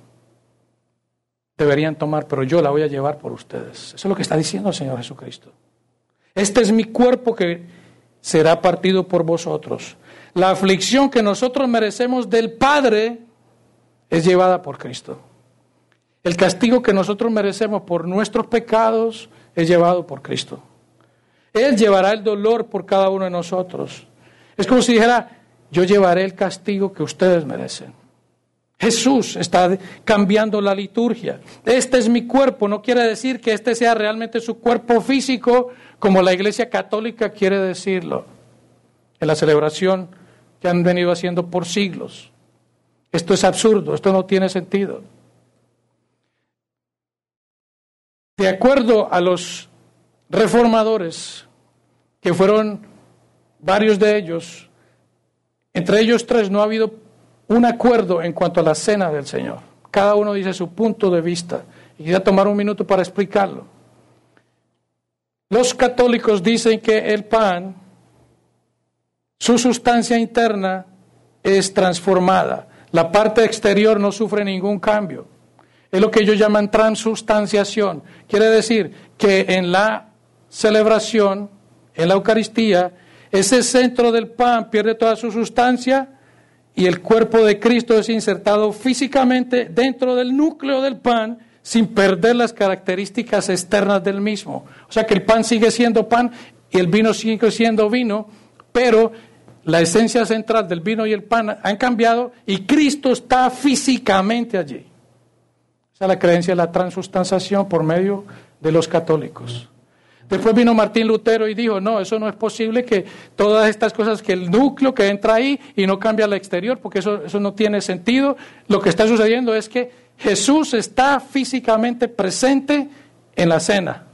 A: deberían tomar, pero yo la voy a llevar por ustedes. Eso es lo que está diciendo el Señor Jesucristo. Este es mi cuerpo que será partido por vosotros. La aflicción que nosotros merecemos del Padre es llevada por Cristo. El castigo que nosotros merecemos por nuestros pecados es llevado por Cristo. Él llevará el dolor por cada uno de nosotros. Es como si dijera, yo llevaré el castigo que ustedes merecen. Jesús está cambiando la liturgia. Este es mi cuerpo, no quiere decir que este sea realmente su cuerpo físico, como la Iglesia Católica quiere decirlo, en la celebración que han venido haciendo por siglos. Esto es absurdo, esto no tiene sentido. De acuerdo a los reformadores, que fueron varios de ellos, entre ellos tres no ha habido un acuerdo en cuanto a la cena del Señor. Cada uno dice su punto de vista. Y quisiera tomar un minuto para explicarlo. Los católicos dicen que el pan, su sustancia interna es transformada. La parte exterior no sufre ningún cambio. Es lo que ellos llaman transustanciación. Quiere decir que en la celebración, en la Eucaristía, ese centro del pan pierde toda su sustancia y el cuerpo de Cristo es insertado físicamente dentro del núcleo del pan sin perder las características externas del mismo. O sea que el pan sigue siendo pan y el vino sigue siendo vino, pero la esencia central del vino y el pan han cambiado y Cristo está físicamente allí. Esa es la creencia de la transustanciación por medio de los católicos. Después vino Martín Lutero y dijo, no, eso no es posible que todas estas cosas, que el núcleo que entra ahí y no cambia al exterior, porque eso, eso no tiene sentido. Lo que está sucediendo es que Jesús está físicamente presente en la cena.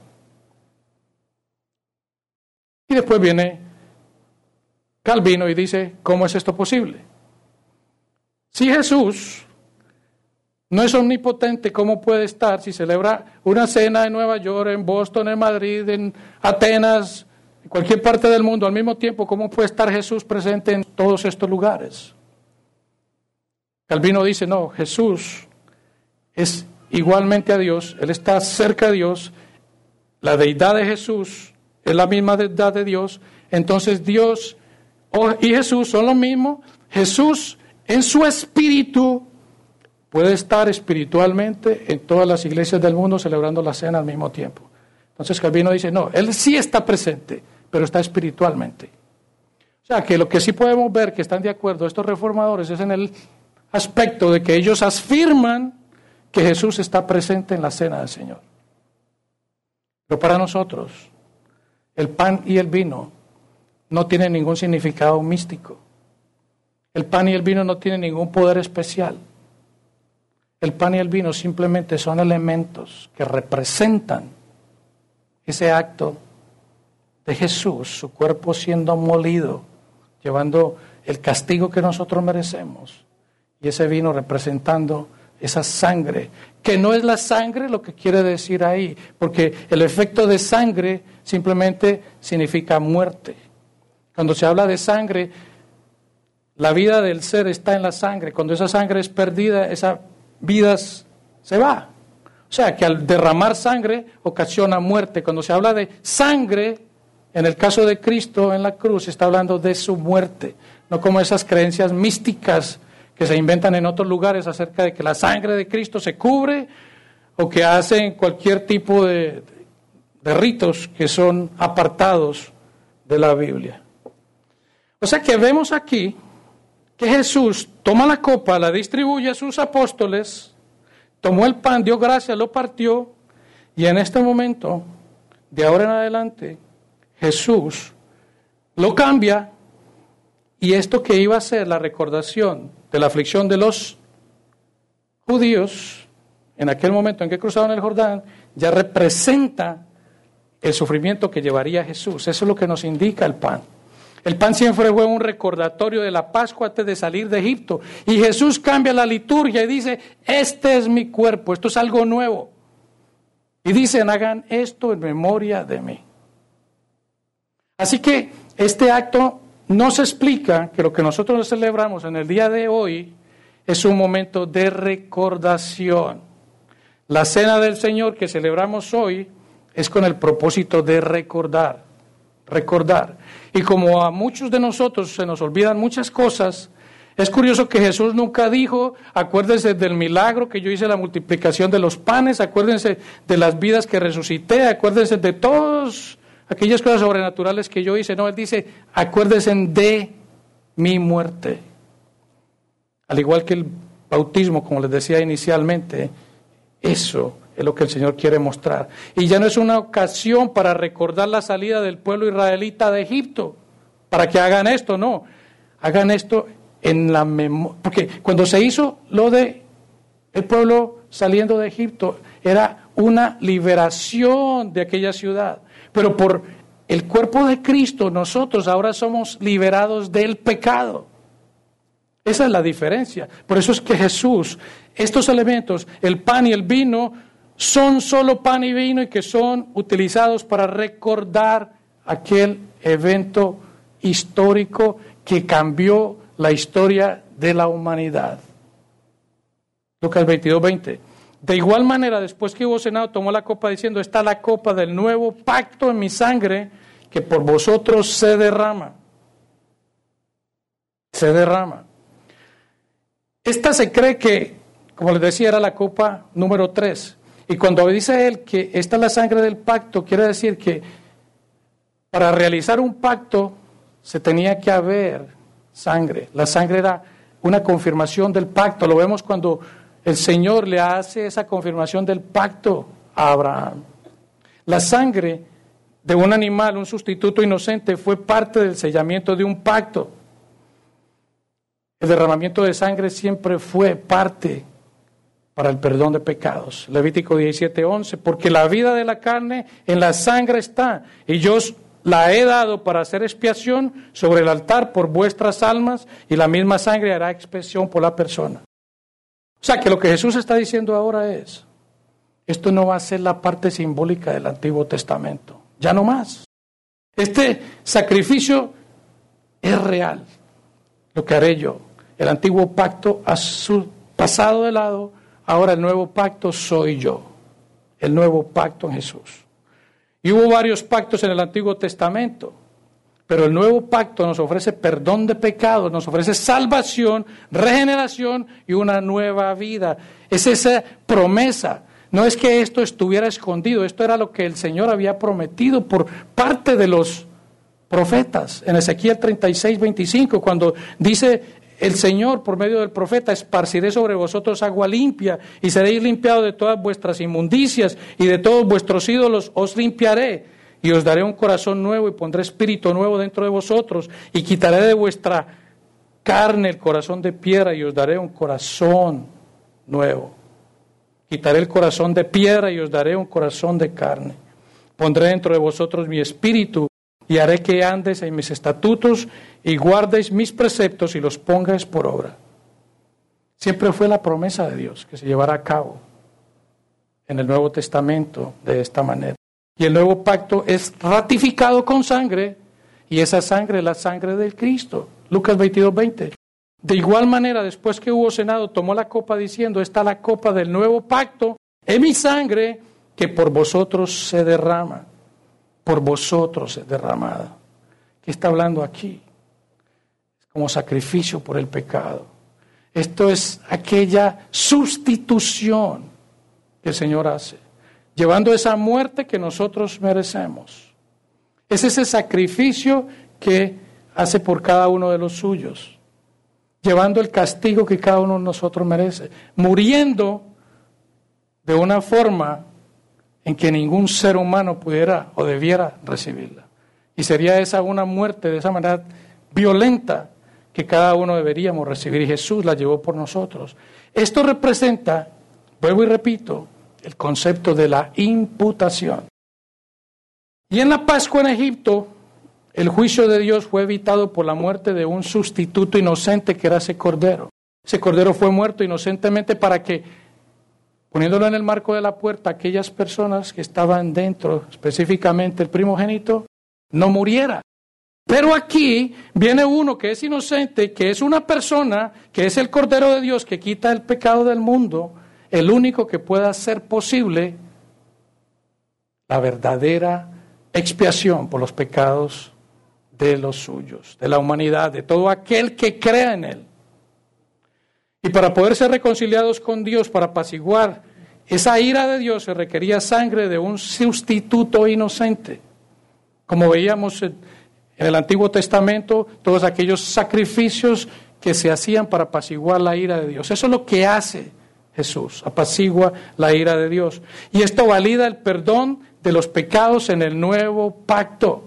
A: Y después viene Calvino y dice, ¿cómo es esto posible? Si Jesús no es omnipotente, ¿cómo puede estar si celebra una cena en Nueva York, en Boston, en Madrid, en Atenas, en cualquier parte del mundo al mismo tiempo? ¿Cómo puede estar Jesús presente en todos estos lugares? Calvino dice, no, Jesús es igualmente a Dios, Él está cerca de Dios, la deidad de Jesús es la misma deidad de Dios, entonces Dios y Jesús son lo mismo. Jesús en su espíritu, puede estar espiritualmente en todas las iglesias del mundo celebrando la cena al mismo tiempo. Entonces Calvino dice, no, él sí está presente, pero está espiritualmente. O sea, que lo que sí podemos ver que están de acuerdo estos reformadores es en el aspecto de que ellos afirman que Jesús está presente en la cena del Señor. Pero para nosotros, el pan y el vino no tienen ningún significado místico. El pan y el vino no tienen ningún poder especial. El pan y el vino simplemente son elementos que representan ese acto de Jesús, su cuerpo siendo molido, llevando el castigo que nosotros merecemos, y ese vino representando esa sangre, que no es la sangre lo que quiere decir ahí, porque el efecto de sangre simplemente significa muerte. Cuando se habla de sangre, la vida del ser está en la sangre. Cuando esa sangre es perdida, esa vida se va. O sea, que al derramar sangre ocasiona muerte. Cuando se habla de sangre, en el caso de Cristo en la cruz, se está hablando de su muerte, no como esas creencias místicas que se inventan en otros lugares acerca de que la sangre de Cristo se cubre o que hacen cualquier tipo de, de ritos que son apartados de la Biblia. O sea que vemos aquí que Jesús toma la copa, la distribuye a sus apóstoles, tomó el pan, dio gracias, lo partió, y en este momento, de ahora en adelante, Jesús lo cambia, y esto que iba a ser la recordación de la aflicción de los judíos, en aquel momento en que cruzaban el Jordán, ya representa el sufrimiento que llevaría Jesús. Eso es lo que nos indica el pan. El pan siempre fue un recordatorio de la Pascua antes de salir de Egipto. Y Jesús cambia la liturgia y dice, este es mi cuerpo, esto es algo nuevo. Y dicen, hagan esto en memoria de mí. Así que este acto nos explica que lo que nosotros celebramos en el día de hoy es un momento de recordación. La cena del Señor que celebramos hoy es con el propósito de recordar, recordar. Y como a muchos de nosotros se nos olvidan muchas cosas, es curioso que Jesús nunca dijo, acuérdense del milagro que yo hice, la multiplicación de los panes, acuérdense de las vidas que resucité, acuérdense de todas aquellas cosas sobrenaturales que yo hice. No, Él dice, acuérdense de mi muerte. Al igual que el bautismo, como les decía inicialmente, eso es lo que el Señor quiere mostrar. Y ya no es una ocasión para recordar la salida del pueblo israelita de Egipto, para que hagan esto, no. Hagan esto en la memoria. Porque cuando se hizo lo de el pueblo saliendo de Egipto, era una liberación de aquella ciudad. Pero por el cuerpo de Cristo, nosotros ahora somos liberados del pecado. Esa es la diferencia. Por eso es que Jesús, estos elementos, el pan y el vino, son solo pan y vino y que son utilizados para recordar aquel evento histórico que cambió la historia de la humanidad. Lucas veintidós, veinte. De igual manera, después que hubo cenado, tomó la copa diciendo, está la copa del nuevo pacto en mi sangre que por vosotros se derrama. Se derrama. Esta se cree que, como les decía, era la copa número tres. Y cuando dice él que esta es la sangre del pacto, quiere decir que para realizar un pacto se tenía que haber sangre. La sangre era una confirmación del pacto. Lo vemos cuando el Señor le hace esa confirmación del pacto a Abraham. La sangre de un animal, un sustituto inocente, fue parte del sellamiento de un pacto. El derramamiento de sangre siempre fue parte para el perdón de pecados. Levítico diecisiete, once, porque la vida de la carne en la sangre está, y yo la he dado para hacer expiación sobre el altar por vuestras almas, y la misma sangre hará expiación por la persona. O sea que lo que Jesús está diciendo ahora es, esto no va a ser la parte simbólica del Antiguo Testamento, ya no más. Este sacrificio es real, lo que haré yo. El antiguo pacto ha su pasado de lado, ahora el nuevo pacto soy yo, el nuevo pacto en Jesús. Y hubo varios pactos en el Antiguo Testamento, Pero el nuevo pacto nos ofrece perdón de pecados, nos ofrece salvación, regeneración y una nueva vida. Es esa promesa. No es que esto estuviera escondido, esto era lo que el Señor había prometido por parte de los profetas. En Ezequiel treinta y seis, veinticinco, cuando dice el Señor por medio del profeta: esparciré sobre vosotros agua limpia y seréis limpiados de todas vuestras inmundicias y de todos vuestros ídolos os limpiaré y os daré un corazón nuevo y pondré espíritu nuevo dentro de vosotros y quitaré de vuestra carne el corazón de piedra y os daré un corazón nuevo. Quitaré el corazón de piedra y os daré un corazón de carne. Pondré dentro de vosotros mi espíritu y haré que andes en mis estatutos y guardéis mis preceptos y los pongáis por obra. Siempre fue la promesa de Dios que se llevará a cabo en el Nuevo Testamento de esta manera. Y el nuevo pacto es ratificado con sangre, y esa sangre es la sangre del Cristo. Lucas veintidós, veinte. De igual manera, después que hubo cenado, tomó la copa diciendo: esta es la copa del nuevo pacto, es mi sangre que por vosotros se derrama. Por vosotros es derramada. ¿Qué está hablando aquí? Como sacrificio por el pecado. Esto es aquella sustitución que el Señor hace, llevando esa muerte que nosotros merecemos. Es ese sacrificio que hace por cada uno de los suyos, llevando el castigo que cada uno de nosotros merece, muriendo de una forma en que ningún ser humano pudiera o debiera recibirla. Y sería esa una muerte de esa manera violenta que cada uno deberíamos recibir, y Jesús la llevó por nosotros. Esto representa, vuelvo y repito, el concepto de la imputación. Y en la Pascua en Egipto, el juicio de Dios fue evitado por la muerte de un sustituto inocente que era ese cordero. Ese cordero fue muerto inocentemente para que, poniéndolo en el marco de la puerta, aquellas personas que estaban dentro, específicamente el primogénito, no muriera. Pero aquí viene uno que es inocente, que es una persona, que es el Cordero de Dios que quita el pecado del mundo, el único que pueda hacer posible la verdadera expiación por los pecados de los suyos, de la humanidad, de todo aquel que crea en Él. Y para poder ser reconciliados con Dios, para apaciguar esa ira de Dios, se requería sangre de un sustituto inocente. Como veíamos en el Antiguo Testamento, todos aquellos sacrificios que se hacían para apaciguar la ira de Dios. Eso es lo que hace Jesús, apacigua la ira de Dios. Y esto valida el perdón de los pecados en el nuevo pacto.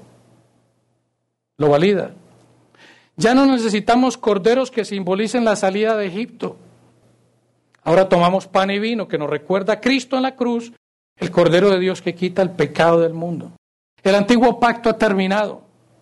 A: Lo valida. Ya no necesitamos corderos que simbolicen la salida de Egipto. Ahora tomamos pan y vino que nos recuerda a Cristo en la cruz, el Cordero de Dios que quita el pecado del mundo. El antiguo pacto ha terminado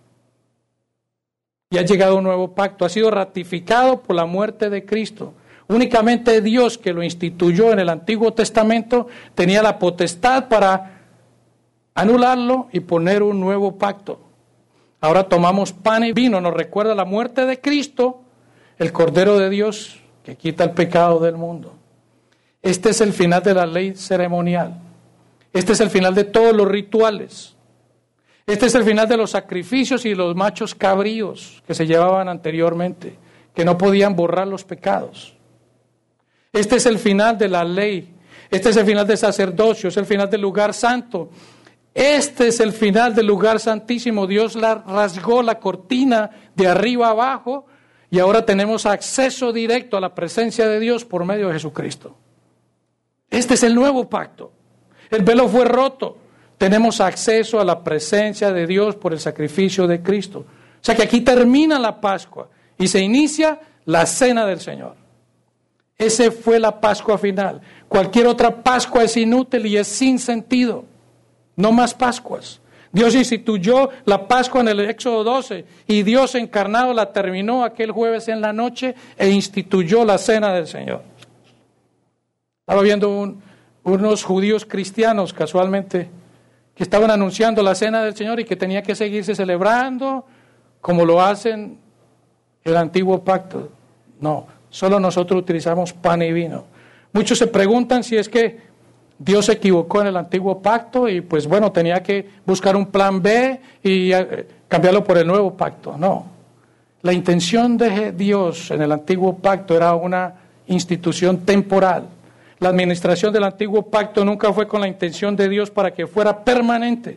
A: y ha llegado un nuevo pacto. Ha sido ratificado por la muerte de Cristo. Únicamente Dios, que lo instituyó en el Antiguo Testamento, tenía la potestad para anularlo y poner un nuevo pacto. Ahora tomamos pan y vino, nos recuerda la muerte de Cristo, el Cordero de Dios que quita el pecado del mundo. Este es el final de la ley ceremonial. Este es el final de todos los rituales. Este es el final de los sacrificios y los machos cabríos que se llevaban anteriormente, que no podían borrar los pecados. Este es el final de la ley. Este es el final del sacerdocio, es el final del lugar santo. Este es el final del lugar santísimo. Dios la rasgó la cortina de arriba abajo y ahora tenemos acceso directo a la presencia de Dios por medio de Jesucristo. Este es el nuevo pacto. El velo fue roto. Tenemos acceso a la presencia de Dios por el sacrificio de Cristo. O sea que aquí termina la Pascua y se inicia la cena del Señor. Esa fue la Pascua final. Cualquier otra Pascua es inútil y es sin sentido. No más Pascuas. Dios instituyó la Pascua en el Éxodo doce y Dios encarnado la terminó aquel jueves en la noche e instituyó la cena del Señor. Estaba viendo un, unos judíos cristianos casualmente que estaban anunciando la cena del Señor y que tenía que seguirse celebrando como lo hacen el antiguo pacto. No, solo nosotros utilizamos pan y vino. Muchos se preguntan si es que Dios se equivocó en el antiguo pacto y pues bueno, tenía que buscar un plan B y cambiarlo por el nuevo pacto, no. La intención de Dios en el antiguo pacto era una institución temporal. La administración del antiguo pacto nunca fue con la intención de Dios para que fuera permanente.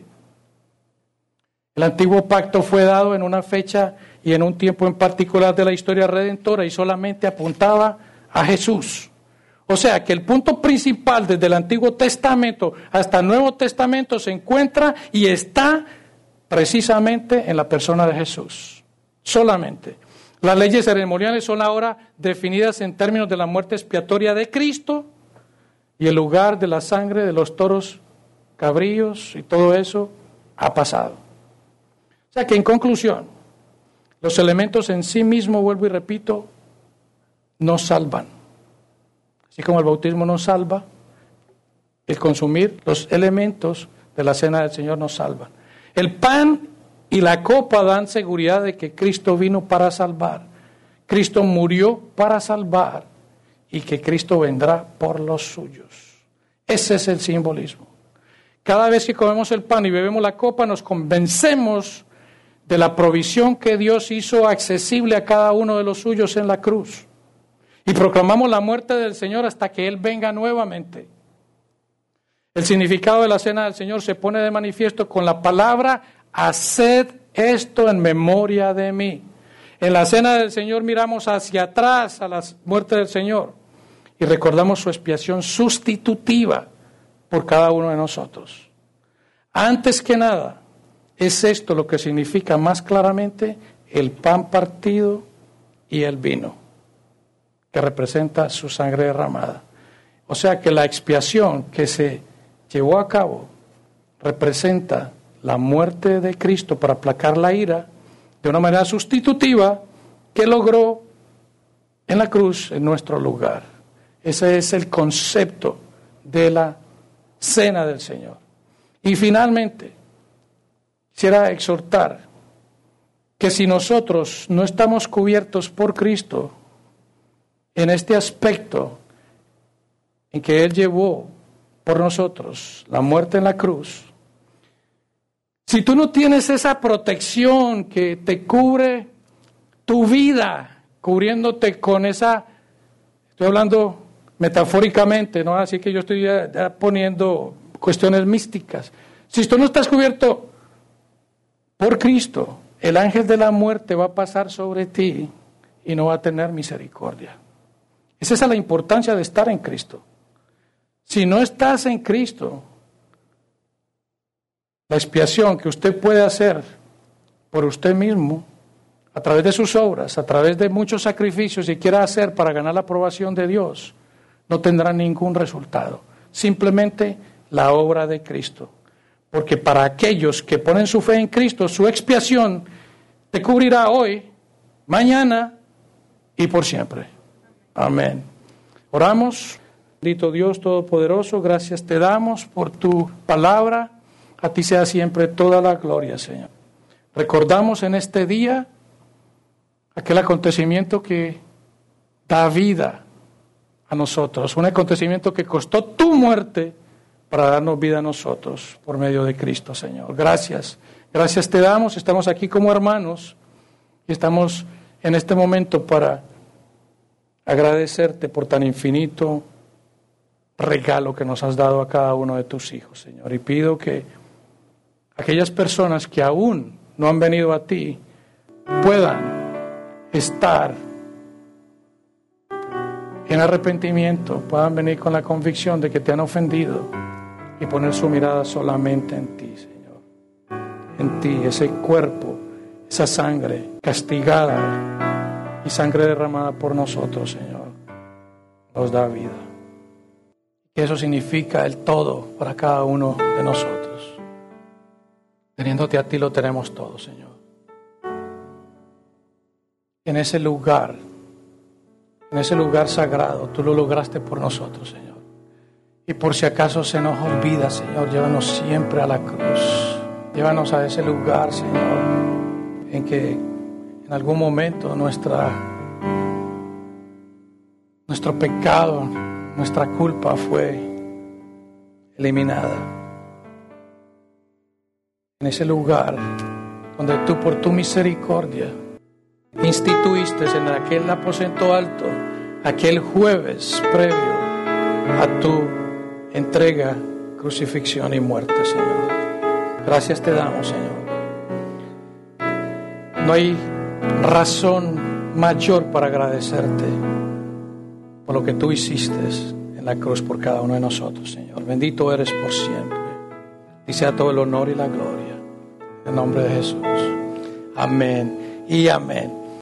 A: El antiguo pacto fue dado en una fecha y en un tiempo en particular de la historia redentora y solamente apuntaba a Jesús. O sea que el punto principal desde el Antiguo Testamento hasta el Nuevo Testamento se encuentra y está precisamente en la persona de Jesús. Solamente. Las leyes ceremoniales son ahora definidas en términos de la muerte expiatoria de Cristo y el lugar de la sangre de los toros, cabríos y todo eso ha pasado. O sea que en conclusión, los elementos en sí mismos, vuelvo y repito, nos salvan. Así como el bautismo nos salva, el consumir los elementos de la cena del Señor nos salvan. El pan y la copa dan seguridad de que Cristo vino para salvar. Cristo murió para salvar y que Cristo vendrá por los suyos. Ese es el simbolismo. Cada vez que comemos el pan y bebemos la copa, nos convencemos de la provisión que Dios hizo accesible a cada uno de los suyos en la cruz. Y proclamamos la muerte del Señor hasta que Él venga nuevamente. El significado de la cena del Señor se pone de manifiesto con la palabra: haced esto en memoria de mí. En la cena del Señor miramos hacia atrás a la muerte del Señor y recordamos su expiación sustitutiva por cada uno de nosotros. Antes que nada, es esto lo que significa más claramente el pan partido y el vino, que representa su sangre derramada. O sea que la expiación que se llevó a cabo representa la muerte de Cristo para aplacar la ira de una manera sustitutiva que logró en la cruz en nuestro lugar. Ese es el concepto de la cena del Señor. Y finalmente, quisiera exhortar que si nosotros no estamos cubiertos por Cristo en este aspecto en que Él llevó por nosotros la muerte en la cruz, si tú no tienes esa protección que te cubre tu vida, cubriéndote con esa, estoy hablando metafóricamente, ¿no? Así que yo estoy ya, ya poniendo cuestiones místicas. Si tú no estás cubierto por Cristo, el ángel de la muerte va a pasar sobre ti y no va a tener misericordia. Esa es la importancia de estar en Cristo. Si no estás en Cristo, la expiación que usted puede hacer por usted mismo, a través de sus obras, a través de muchos sacrificios y quiera hacer para ganar la aprobación de Dios, no tendrá ningún resultado. Simplemente la obra de Cristo. Porque para aquellos que ponen su fe en Cristo, su expiación te cubrirá hoy, mañana y por siempre. Amén. Oramos. Bendito Dios Todopoderoso, gracias te damos por tu palabra. A ti sea siempre toda la gloria, Señor. Recordamos en este día aquel acontecimiento que da vida a nosotros, un acontecimiento que costó tu muerte para darnos vida a nosotros por medio de Cristo, Señor. Gracias, gracias te damos, estamos aquí como hermanos y estamos en este momento para agradecerte por tan infinito regalo que nos has dado a cada uno de tus hijos, Señor. Y pido que aquellas personas que aún no han venido a ti puedan estar en arrepentimiento, puedan venir con la convicción de que te han ofendido y poner su mirada solamente en ti, Señor. En ti, ese cuerpo, esa sangre castigada y sangre derramada por nosotros, Señor, nos da vida. Y eso significa el todo para cada uno de nosotros. Teniéndote a ti lo tenemos todo, Señor. En ese lugar, en ese lugar sagrado, tú lo lograste por nosotros, Señor. Y por si acaso se nos olvida, Señor, llévanos siempre a la cruz. Llévanos a ese lugar, Señor, en que en algún momento nuestra, nuestro pecado, nuestra culpa fue eliminada. En ese lugar donde tú por tu misericordia instituiste en aquel aposento alto, aquel jueves previo a tu entrega, crucifixión y muerte, Señor. Gracias te damos, Señor. No hay razón mayor para agradecerte por lo que tú hiciste en la cruz por cada uno de nosotros, Señor. Bendito eres por siempre. Y sea todo el honor y la gloria. En el nombre de Jesús. Amén y amén.